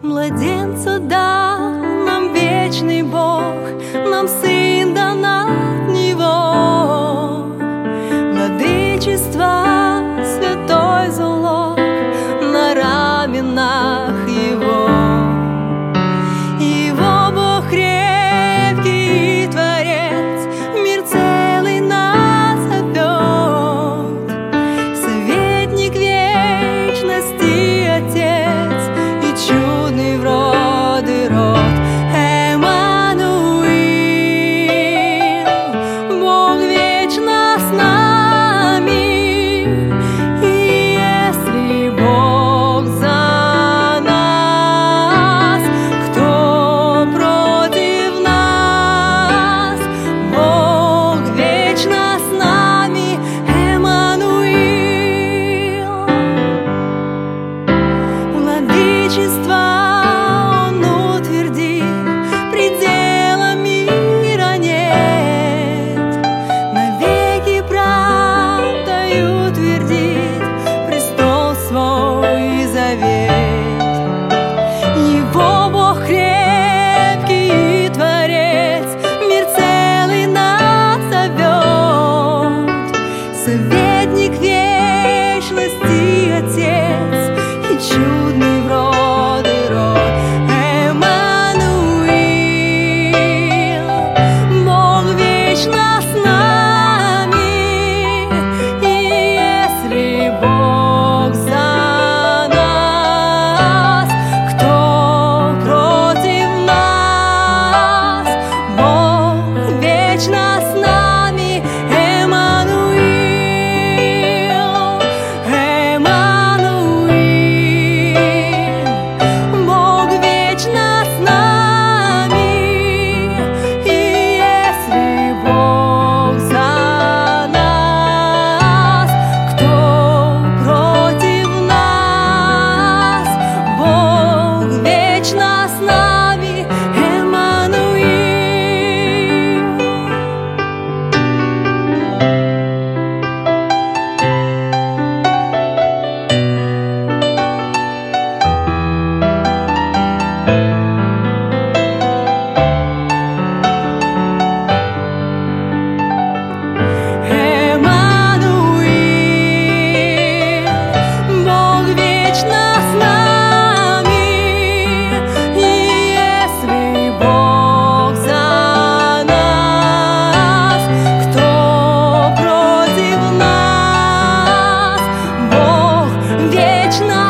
Младенца дал нам вечный Бог, нам Сын дан от Него. Владычество, святой залог на раменах Его. Его Бог крепкий Творец, мир целый нас зовет. Советник вечности, Отец и чудный в роды род. Эммануил, Бог вечно с нами. И если Бог за нас, кто против нас? Бог вечно с нами. Эммануил. Владычество Он утвердит, предела мира нет. Навеки правдою твердит престол свой завет. Его Бог крепкий Творец, мир целый нас зовет. Советник вечности, Отец и чудный в роды род. Эммануил, Бог вечно с нами. И если Бог за нас, кто против нас? Бог вечно с нами. Эммануил, Эммануил, Бог вечно с нами. И если Бог за нас, кто против нас? Бог вечно с нами. Эммануил. Эммануил, Бог вечно с нами. И если Бог за нас, кто против нас? Бог вечно